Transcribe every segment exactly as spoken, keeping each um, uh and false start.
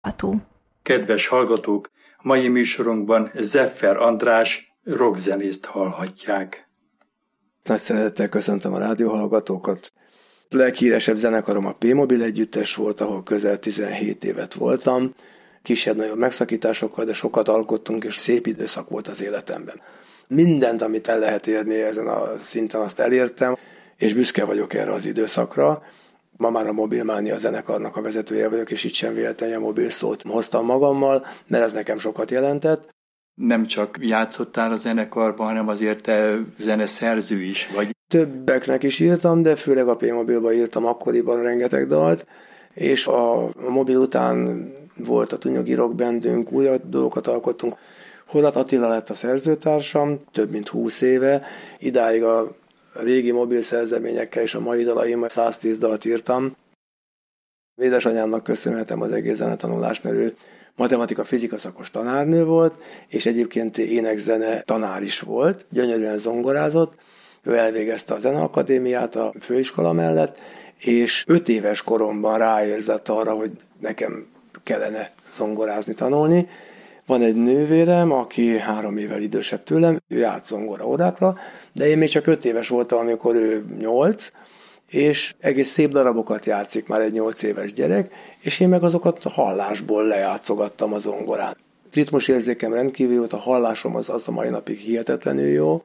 Kedves hallgatók, mai műsorunkban Zeffer András rockzenészt hallhatják. Nagy szeretettel köszöntöm a rádióhallgatókat. A leghíresebb zenekarom a P-Mobil együttes volt, ahol közel tizenhét évet voltam. Kisebb-nagyobb megszakításokkal, de sokat alkottunk, és szép időszak volt az életemben. Mindent, amit el lehet érni ezen a szinten, azt elértem, és büszke vagyok erre az időszakra. Ma már a Mobilmánia zenekarnak a vezetője vagyok, és itt sem véletlenül a mobil szót hoztam magammal, mert ez nekem sokat jelentett. Nem csak játszottál a zenekarban, hanem azért te zeneszerző is vagy. Többeknek is írtam, de főleg a P-Mobilba írtam akkoriban rengeteg dalt, és a mobil után volt a Tunyogi Rock Bandünk, új dolgokat alkottunk. Horváth Attila lett a szerzőtársam, több mint húsz éve. Idáig a régi mobil szerzeményekkel és a mai dalaimmal száztíz dalt írtam. Édesanyámnak köszönhetem az egész zenetanulást, mert ő matematika-fizika szakos tanárnő volt, és egyébként énekzene tanár is volt, gyönyörűen zongorázott. Ő elvégezte a Zeneakadémiát a főiskola mellett, és öt éves koromban ráérzett arra, hogy nekem kellene zongorázni, tanulni. Van egy nővérem, aki három évvel idősebb tőlem, ő járt zongora órákra, de én még csak öt éves voltam, amikor ő nyolc, és egész szép darabokat játszik már egy nyolc éves gyerek, és én meg azokat a hallásból lejátszogattam a zongorán. Ritmusérzékem rendkívül volt, a hallásom az, az a mai napig hihetetlenül jó,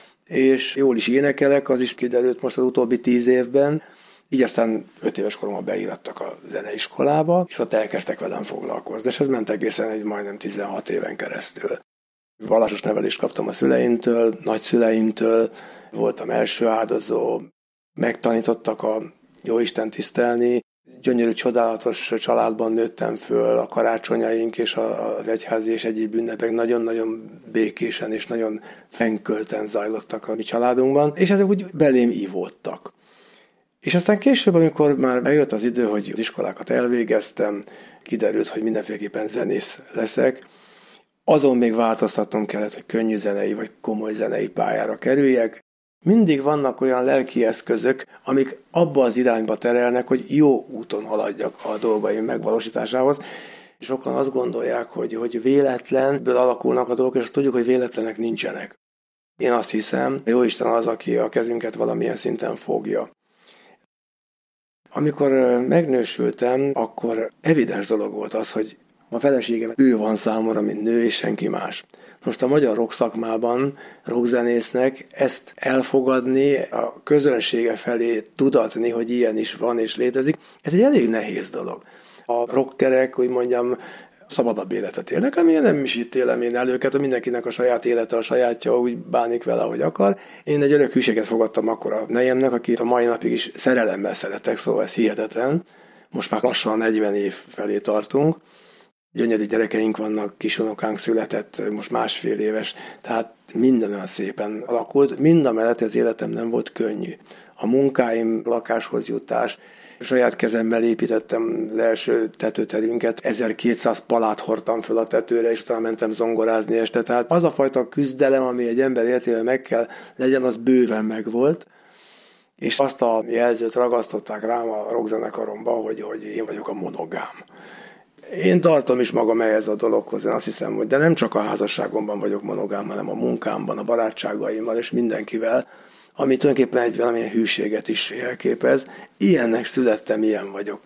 és jól is énekelek, az is kiderült most az utóbbi tíz évben. Így aztán öt éves koromban beírattak a zeneiskolába, és ott elkezdtek velem foglalkozni, és ez ment egészen egy majdnem tizenhat éven keresztül. Vallásos nevelést kaptam a szüleimtől, nagyszüleimtől, voltam első áldozó, megtanítottak a Jóisten tisztelni, gyönyörű, csodálatos családban nőttem föl, a karácsonyaink és az egyházi és egyéb ünnepek nagyon-nagyon békésen és nagyon fennkölten zajlottak a mi családunkban, és ezek úgy belém ivódtak. És aztán később, amikor már eljött az idő, hogy az iskolákat elvégeztem, kiderült, hogy mindenféleképpen zenész leszek. Azon még változtatnom kellett, hogy könnyű zenei vagy komoly zenei pályára kerüljek. Mindig vannak olyan lelki eszközök, amik abba az irányba terelnek, hogy jó úton haladjak a dolgaim megvalósításához. Sokan azt gondolják, hogy, hogy véletlenből alakulnak a dolgok, és tudjuk, hogy véletlenek nincsenek. Én azt hiszem, Jóisten az, aki a kezünket valamilyen szinten fogja. Amikor megnősültem, akkor evidens dolog volt az, hogy a feleségem ő van számomra, mint nő, és senki más. Most a magyar rock szakmában rockzenésznek ezt elfogadni, a közönsége felé tudatni, hogy ilyen is van és létezik, ez egy elég nehéz dolog. A rockerek, úgy mondjam, szabadabb életet élnek, ami nem is ítélem én el őket, hogy mindenkinek a saját élete, a sajátja, úgy bánik vele, ahogy akar. Én egy örök hűséget fogadtam akkor a nejemnek, akit a mai napig is szerelemmel szeretek, szóval ez hihetetlen. Most már lassan negyven év felé tartunk. Gyönyörű gyerekeink vannak, kisunokánk született, most másfél éves, tehát minden olyan szépen alakult. Mindamellett az életem nem volt könnyű. A munkáim, lakáshoz jutás, saját kezemmel építettem az első tetőterünket, ezerkétszáz palát hordtam föl a tetőre, és utána mentem zongorázni este. Tehát az a fajta küzdelem, ami egy ember életében meg kell legyen, az bőven megvolt. És azt a jelzőt ragasztották rám a rockzenekaromba, hogy, hogy én vagyok a monogám. Én tartom is magam ehhez a dologhoz, én azt hiszem, hogy de nem csak a házasságomban vagyok monogám, hanem a munkámban, a barátságaimmal és mindenkivel, ami tulajdonképpen egy valamilyen hűséget is jelképez. Ilyennek születtem, ilyen vagyok.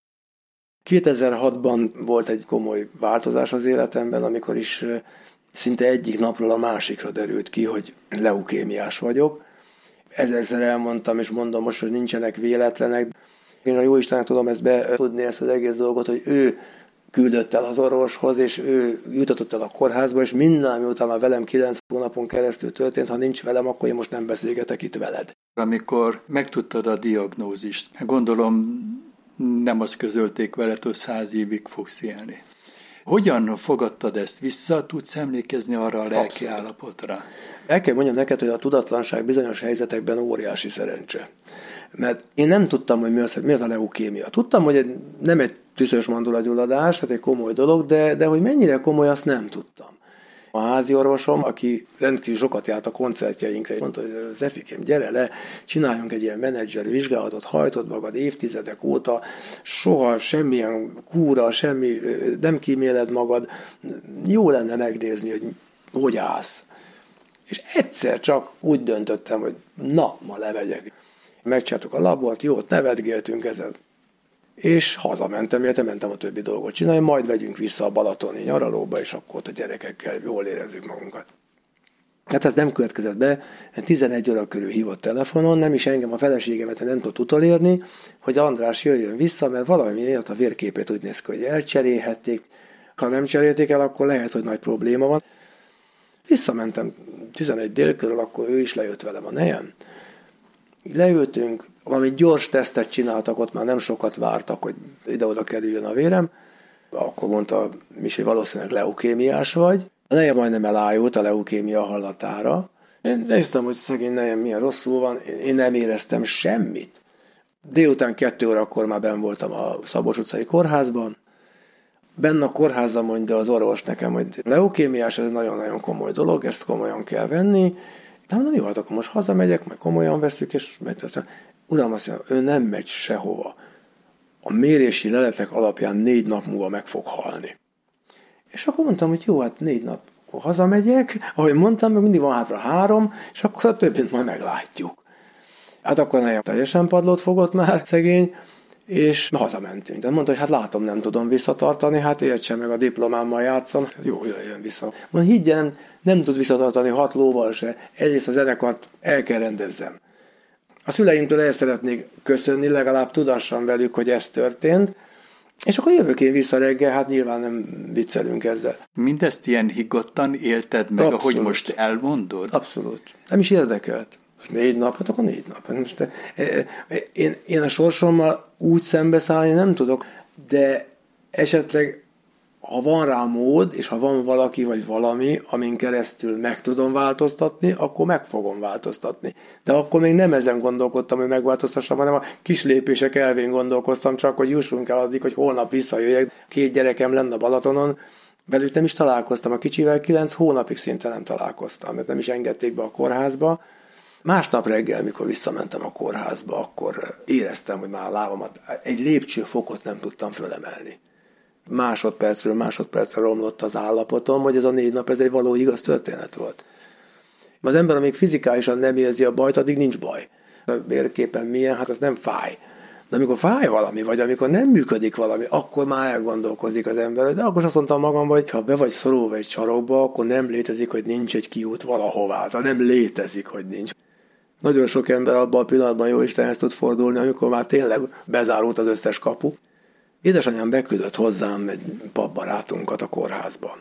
kétezer-hatban volt egy komoly változás az életemben, amikor is szinte egyik napról a másikra derült ki, hogy leukémiás vagyok. Ezerszer elmondtam, és mondom most, hogy nincsenek véletlenek. Én a Jóistennek tudom ezt betudni, ezt az egész dolgot, hogy ő küldött el az orvoshoz, és ő jutatott el a kórházba, és minden, ami utána velem kilenc hónapon keresztül történt, ha nincs velem, akkor én most nem beszélgetek itt veled. Amikor megtudtad a diagnózist, gondolom nem azt közölték veled, hogy száz évig fogsz élni. Hogyan fogadtad ezt vissza? Tudsz emlékezni arra a lelki Abszolút. állapotra? El kell mondjam neked, hogy a tudatlanság bizonyos helyzetekben óriási szerencse. Mert én nem tudtam, hogy mi az, mi az a leukémia. Tudtam, hogy egy, nem egy tüszös mandulagyulladás, tehát egy komoly dolog, de, de hogy mennyire komoly, azt nem tudtam. A házi orvosom, aki rendkívül sokat járt a koncertjeinkre, mondta, hogy Zefikém, gyere le, csináljunk egy ilyen menedzseri vizsgálatot, hajtod magad évtizedek óta, soha semmilyen kúra, semmi, nem kíméled magad, jó lenne megnézni, hogy hogy állsz. És egyszer csak úgy döntöttem, hogy na, ma levegyek. Megcsináltuk a labort, jót nevetgéltünk ezen. És hazamentem, illetve mentem a többi dolgot csinálni, majd vegyünk vissza a balatoni nyaralóba, és akkor ott a gyerekekkel jól érezzük magunkat. Hát ez nem következett be, tizenegy óra körül hívott telefonon, nem is engem, a feleségemet nem tudott utolérni, hogy András jöjjön vissza, mert valami miatt a vérképét úgy néz ki, hogy elcserélhették. Ha nem cserélték el, akkor lehet, hogy nagy probléma van. Visszamentem tizenegy dél körül, akkor ő is lejött velem a nejem. Leültünk, valami gyors tesztet csináltak, ott már nem sokat vártak, hogy ide-oda kerüljön a vérem. Akkor mondta Misi, valószínűleg leukémiás vagy. A nejem majdnem elájult a leukémia hallatára. Én néztem, hogy szegény nejem milyen rosszul van, én nem éreztem semmit. Délután kettő órakor már benn voltam a Szabolcs utcai kórházban. Benne a kórházban mondja az orvos nekem, hogy leukémiás, ez nagyon-nagyon komoly dolog, ezt komolyan kell venni. De mondom, jó, hát akkor most hazamegyek, meg komolyan veszük, és megy. Uram, azt mondja, ő nem megy sehova. A mérési leletek alapján négy nap múlva meg fog halni. És akkor mondtam, hogy jó, hát négy nap, akkor hazamegyek, ahogy mondtam, meg mindig van hátra három, és akkor a többit majd meglátjuk. Hát akkor nejem teljesen padlót fogott már szegény, és hazamentünk. De mondta, hogy hát látom, nem tudom visszatartani, hát értsen meg, a diplomámmal játszom. Jó, jöjjön vissza. Mondja, higgye, nem, nem tud visszatartani hat lóval se. Egyrészt a zenekart el kell rendezzem. A szüleimtől el szeretnék köszönni, legalább tudassam velük, hogy ez történt, és akkor jövök én vissza reggel, hát nyilván nem viccelünk ezzel. Mindezt ilyen higgadtan élted meg, abszolút, ahogy most elmondod? Abszolút. Nem is érdekelt. Négy nap, hát akkor négy nap. Most, én, én a sorsommal úgy szembeszállni nem tudok, de esetleg ha van rá mód, és ha van valaki vagy valami, amin keresztül meg tudom változtatni, akkor meg fogom változtatni. De akkor még nem ezen gondolkodtam, hogy megváltoztassam, hanem a kis lépések elvén gondolkoztam, csak hogy jussunk el addig, hogy holnap visszajöjjek. Két gyerekem lenne a Balatonon, velük nem is találkoztam. A kicsivel kilenc hónapig szinte nem találkoztam, mert nem is engedték be a kórházba. Másnap reggel, mikor visszamentem a kórházba, akkor éreztem, hogy már a lábamat egy lépcsőfokot nem tudtam fölemelni. Másodpercről másodpercre romlott az állapotom, hogy ez a négy nap, ez egy való igaz történet volt. Az ember, amíg fizikálisan nem érzi a bajt, addig nincs baj. A vérképen milyen, hát az nem fáj. De amikor fáj valami, vagy amikor nem működik valami, akkor már elgondolkozik az ember. De akkor azt mondtam magam, hogy ha be vagy szorulva egy sarokba, akkor nem létezik, hogy nincs egy kiút valahová. Tehát nem létezik, hogy nincs. Nagyon sok ember abban a pillanatban jó Istenhez tud fordulni, amikor már tényleg bezárult az összes kapu. Édesanyám beküldött hozzám egy papbarátunkat a kórházban.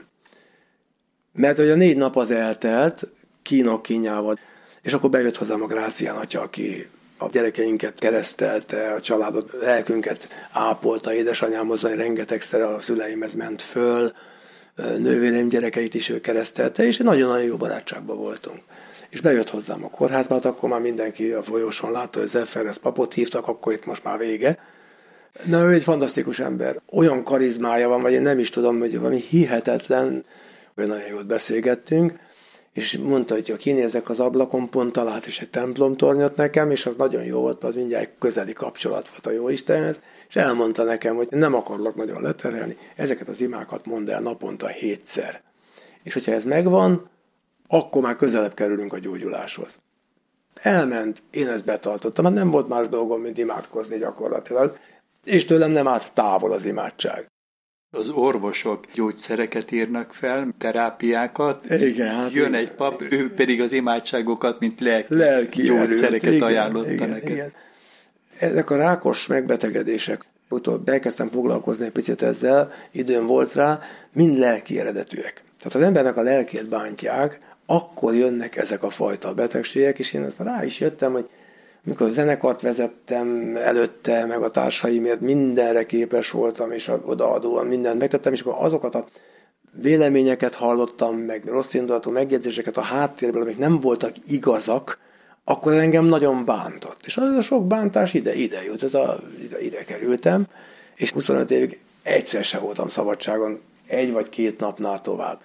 Mert hogy a négy nap az eltelt, kínok kínjával, és akkor bejött hozzám a Grácián atya, aki a gyerekeinket keresztelte, a családot, lelkünket ápolta, édesanyámhoz rengetegszer a szüleimhez ment föl, nővérem gyerekeit is ő keresztelte, és nagyon-nagyon jó barátságban voltunk. És bejött hozzám a kórházba, hát akkor már mindenki a folyosón látta, hogy Zeferes papot hívtak, akkor itt most már vége. Na, ő egy fantasztikus ember. Olyan karizmája van, vagy én nem is tudom, hogy valami hihetetlen, hogy nagyon jót beszélgettünk, és mondta, hogy ha kinézek az ablakon, pont talált is egy templomtornyot nekem, és az nagyon jó volt, az mindjárt közeli kapcsolat volt a Jóistenhez, és elmondta nekem, hogy nem akarlak nagyon leterelni, ezeket az imákat mondd el naponta hétszer. És hogyha ez megvan, akkor már közelebb kerülünk a gyógyuláshoz. Elment, én ezt betartottam, hát nem volt más dolgom, mint imádkozni gyakorlatilag, és tőlem nem állt távol az imádság. Az orvosok gyógyszereket írnak fel, terápiákat, igen, hát jön igen, egy pap, igen. ő pedig az imádságokat, mint lelki, lelki gyógyszereket erőt, ajánlotta igen, neked. Igen. Ezek a rákos megbetegedések, utóbb elkezdtem foglalkozni egy picit ezzel, időm volt rá, mind lelki eredetűek. Tehát az embernek a lelkét bántják, akkor jönnek ezek a fajta betegségek, és én ezt rá is jöttem, hogy mikor zenekart vezettem előtte, meg a társaimért mindenre képes voltam, és odaadóan mindent megtettem, és akkor azokat a véleményeket hallottam, meg rossz indulatú megjegyzéseket a háttérből, amik nem voltak igazak, akkor engem nagyon bántott. És az a sok bántás ide, ide jut, ez a, ide, ide kerültem, és huszonöt évig egyszer se voltam szabadságon, egy vagy két napnál tovább.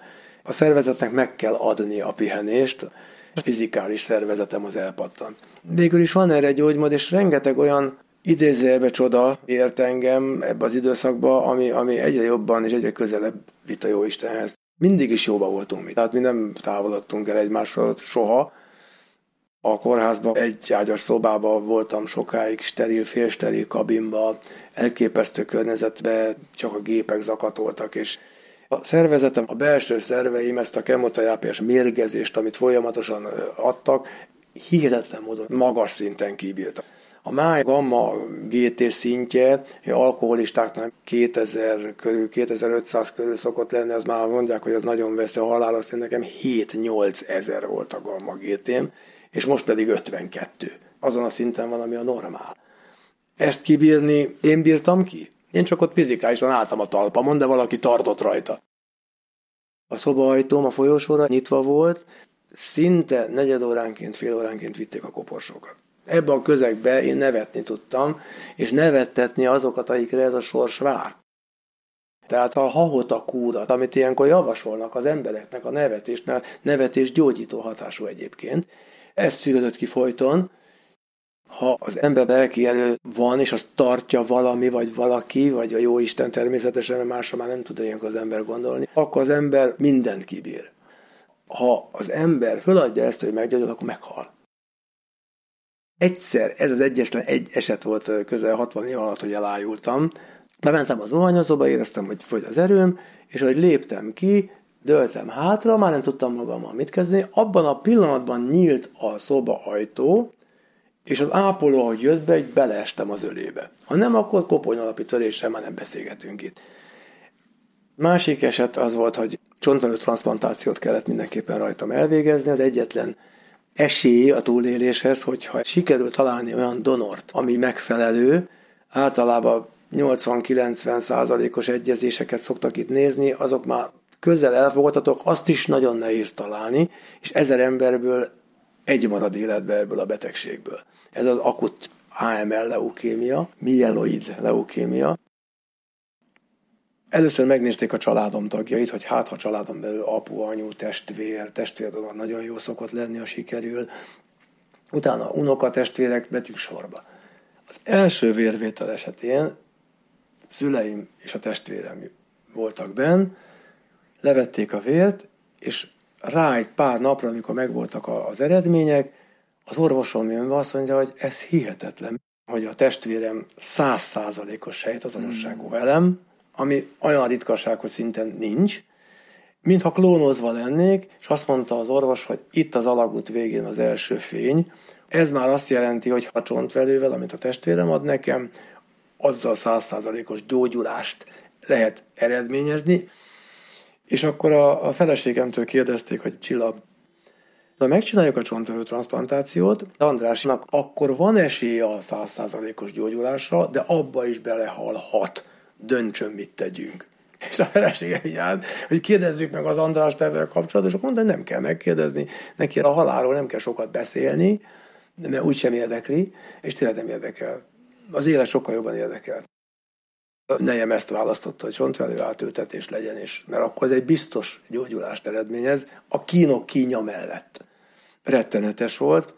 A szervezetnek meg kell adni a pihenést, a fizikális szervezetem az elpattant. Végül is van erre gyógymód, és rengeteg olyan idézőjelbe csoda ért engem ebbe az időszakba, ami, ami egyre jobban és egyre közelebb vitt a Jóistenhez. Mindig is jóba voltunk mi. Tehát mi nem távolodtunk el egymásról soha. A kórházban egy ágyas szobában voltam sokáig, steril, félsteril kabinba, elképesztő környezetbe, csak a gépek zakatoltak, és a szervezetem, a belső szerveim ezt a kemoterápiás mérgezést, amit folyamatosan adtak, hihetetlen módon magas szinten kibírtak. A máj gamma gé té szintje alkoholistáknál kétezer körül, kétezer-ötszáz körül szokott lenni, az már mondják, hogy az nagyon veszi a halálos szint, nekem hét-nyolc ezer volt a gamma gé tém, és most pedig ötvenkettő. Azon a szinten van, ami a normál. Ezt kibírni én bírtam ki? Én csak ott fizikálisan álltam a talpamon, de valaki tartott rajta. A szobaajtóm a folyosóra nyitva volt, szinte negyed óránként, fél óránként vitték a koporsókat. Ebben a közegben én nevetni tudtam, és nevettetni azokat, akikre ez a sors várt. Tehát a hahota kúrat, amit ilyenkor javasolnak az embereknek a nevetést, mert nevetés gyógyító hatású egyébként, ez szűrődött ki folyton. Ha az ember lelki erő van, és azt tartja valami, vagy valaki, vagy a Jóisten természetesen, mert másra már nem tud ilyenkor az ember gondolni, akkor az ember mindent kibír. Ha az ember föladja ezt, hogy meggyógyul, akkor meghal. Egyszer, ez az egyetlen egy eset volt közel hatvan év alatt, hogy elájultam. Bementem az zuhanyozóba, éreztem, hogy fogy az erőm, és ahogy léptem ki, dőltem hátra, már nem tudtam magammal mit kezdeni. Abban a pillanatban nyílt a szoba ajtó, és az ápoló, ahogy jött be, így beleestem az ölébe. Ha nem, akkor koponyalapi töréssel már nem beszélgetünk itt. Másik eset az volt, hogy csontvelő transzplantációt kellett mindenképpen rajtam elvégezni. Az egyetlen esély a túléléshez, hogyha sikerül találni olyan donort, ami megfelelő, általában nyolcvan-kilencven százalékos egyezéseket szoktak itt nézni, azok már közel elfogadhatók, azt is nagyon nehéz találni, és ezer emberből egy marad életbe ebből a betegségből. Ez az akut á em el leukémia, mieloid leukémia. Először megnézték a családom tagjait, hogy hát ha családom belül apu, anyu, testvér, testvérdonor nagyon jó szokott lenni, a sikerül. Utána unokatestvérek betűk sorba. Az első vérvétel esetén szüleim és a testvérem voltak benn, levették a vért, és rá egy pár napra, amikor megvoltak az eredmények, az orvosom jön be, azt mondja, hogy ez hihetetlen, hogy a testvérem száz százalékos sejtazonosságú velem, ami olyan ritkaságos szinten nincs, mintha klónozva lennék, és azt mondta az orvos, hogy itt az alagút végén az első fény. Ez már azt jelenti, hogy ha csontvelővel, amit a testvérem ad nekem, azzal száz százalékos gyógyulást lehet eredményezni. És akkor a, a feleségemtől kérdezték, hogy Csilla, de megcsináljuk a csontvelő transzplantációt, Andrásnak akkor van esélye a száz százalékos gyógyulásra, de abba is belehalhat. Döntsön, mit tegyünk. És a feleségem így állt, hogy kérdezzük meg az Andrást ebben kapcsolatban, és akkor mondta, hogy nem kell megkérdezni, neki a halálról nem kell sokat beszélni, mert úgysem érdekli, és tényleg nem érdekel. Az élet sokkal jobban érdekel. A nejem ezt választotta, hogy csontvelő átültetés legyen, és mert akkor ez egy biztos gyógyulást eredményez, a kínok kínja mellett. Rettenetes volt,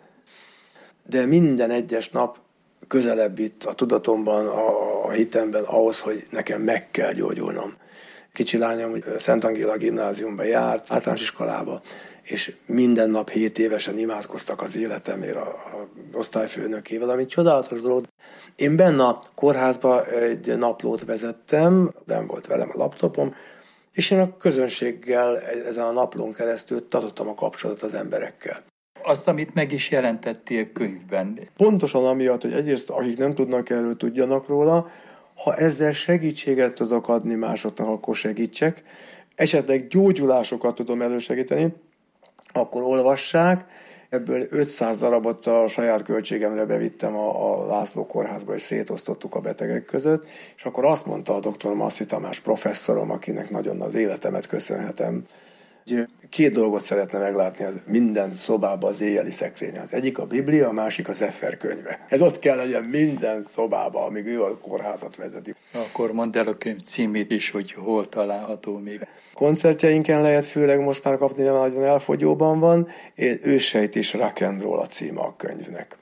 de minden egyes nap közelebb itt a tudatomban, a, a hitemben ahhoz, hogy nekem meg kell gyógyulnom. Kicsi lányom, hogy Szent Angéla gimnáziumba járt, általános iskolába, és minden nap hét évesen imádkoztak az életemért a, a osztályfőnökével, ami csodálatos dolog. Én benne a kórházba egy naplót vezettem, nem volt velem a laptopom, és én a közönséggel ezen a naplón keresztül tartottam a kapcsolatot az emberekkel. Azt, amit meg is jelentettél könyvben. Pontosan amiatt, hogy egyrészt akik nem tudnak erről, tudjanak róla, ha ezzel segítséget tudok adni másoknak, akkor segítsek. Esetleg gyógyulásokat tudom elősegíteni, akkor olvassák. Ebből ötszáz darabot a saját költségemre bevittem a, a László kórházba, és szétosztottuk a betegek között, és akkor azt mondta a doktor Masszi Tamás professzorom, akinek nagyon az életemet köszönhetem, hogy két dolgot szeretne meglátni az minden szobában az éjjeli szekrényen. Az egyik a Biblia, a másik a Zeffer könyve. Ez ott kell legyen minden szobában, amíg ő a kórházat vezeti. Akkor mondd el a könyv címét is, hogy hol található még. Koncertjeinken lehet főleg most már kapni, mert nagyon elfogyóban van. Őssejt és Rock and Roll a címe a könyvnek.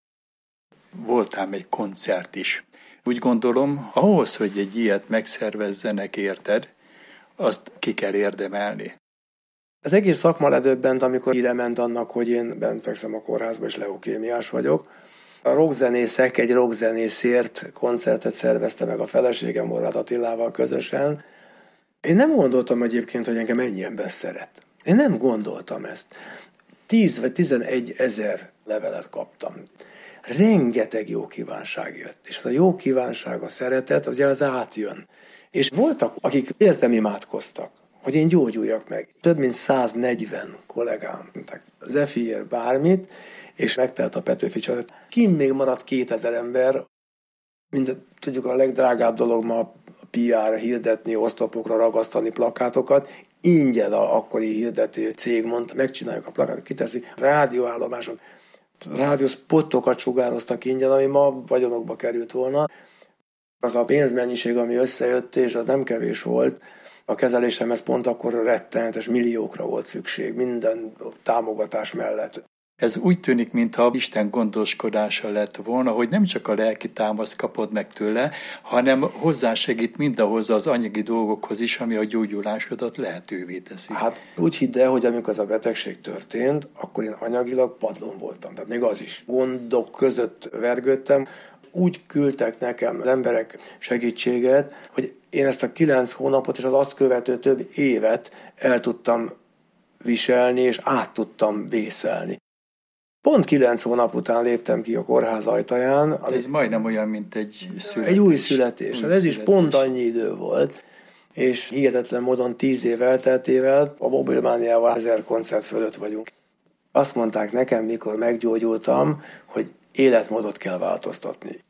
Voltál még koncert is. Úgy gondolom, ahhoz, hogy egy ilyet megszervezzenek, érted, azt ki kell érdemelni. Az egész szakma ledöbbent, amikor híre ment annak, hogy én bent fekszem a kórházba, és leukémiás vagyok. A rockzenészek egy rockzenészért koncertet szervezte meg a feleségem Horváth Attilával közösen. Én nem gondoltam egyébként, hogy engem ennyi ember szeret. Én nem gondoltam ezt. Tíz vagy tizenegy ezer levelet kaptam. Rengeteg jó kívánság jött. És a jó kívánság, a szeretet, ugye az átjön. És voltak, akik értem imádkoztak, hogy én gyógyuljak meg. Több mint száznegyven kollégám, Zefiér bármit, és megtelt a Petőfi család. Kim még maradt kétezer ember, mint tudjuk a legdrágább dolog ma a pé er, hirdetni, oszlopokra ragasztani plakátokat. Ingyen a akkori hirdető cég mondta, megcsináljuk a plakátot, kiteszi, rádióállomások, rádiószpottokat sugároztak ingyen, ami ma vagyonokba került volna. Az a pénzmennyiség, ami összejött, és az nem kevés volt, a kezelésemhez pont akkor rettenetes milliókra volt szükség, minden támogatás mellett. Ez úgy tűnik, mintha Isten gondoskodása lett volna, hogy nem csak a lelki támaszt kapod meg tőle, hanem hozzásegít mindahhoz az anyagi dolgokhoz is, ami a gyógyulásodat lehetővé teszi. Hát úgy hidd el, hogy amikor az a betegség történt, akkor én anyagilag padlón voltam, tehát még az is. Gondok között vergődtem, úgy küldtek nekem az emberek segítséget, hogy én ezt a kilenc hónapot és az azt követő több évet el tudtam viselni, és át tudtam vészelni. Pont kilenc hónap után léptem ki a kórház ajtaján. Ez majdnem olyan, mint egy születés. Egy új születés. Új Ez születés. is pont annyi idő volt, és hihetetlen módon tíz év elteltével a mobilmániával ezer koncert fölött vagyunk. Azt mondták nekem, mikor meggyógyultam, hogy életmódot kell változtatni.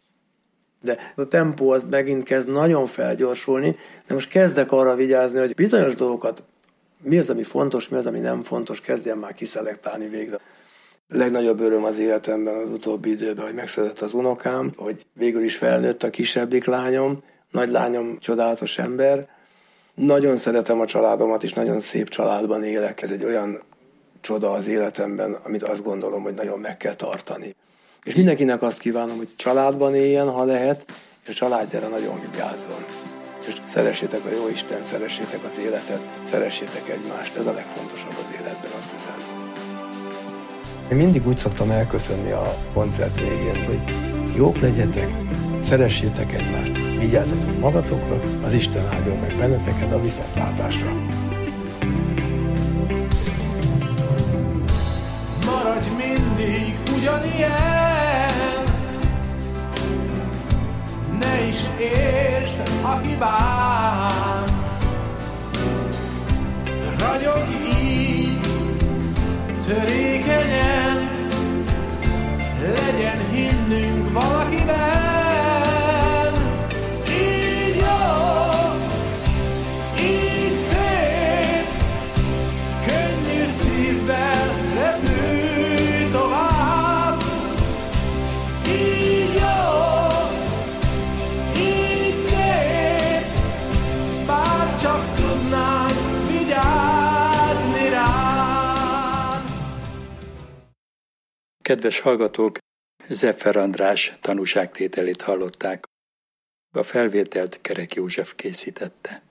De a tempó az megint kezd nagyon felgyorsulni, de most kezdek arra vigyázni, hogy bizonyos dolgokat, mi az, ami fontos, mi az, ami nem fontos, kezdjem már kiszelektálni végre. A legnagyobb öröm az életemben az utóbbi időben, hogy megszületett az unokám, hogy végül is felnőtt a kisebbik lányom, nagy lányom csodálatos ember. Nagyon szeretem a családomat, és nagyon szép családban élek. Ez egy olyan csoda az életemben, amit azt gondolom, hogy nagyon meg kell tartani. És mindenkinek azt kívánom, hogy családban éljen, ha lehet, és a családjára nagyon vigyázzon. És szeressétek a Jóisten, szeressétek az életet, szeressétek egymást. Ez a legfontosabb az életben, azt hiszem. Én mindig úgy szoktam elköszönni a koncert végén, hogy jók legyetek, szeressétek egymást, vigyázzatok magatokra, az Isten áldjon meg benneteket a viszontlátásra. Maradj mindig ugyanilyen, ne is értsd a hibát, ragyog így, törékenyen, legyen hinnünk valakiben. Így jó, így szép, könnyű szívvel repülj tovább. Így jó, így szép, bár csak tudnánk vigyázni rád. Kedves hallgatók, Zeffer András tanúságtételét hallották. A felvételt Kerek József készítette.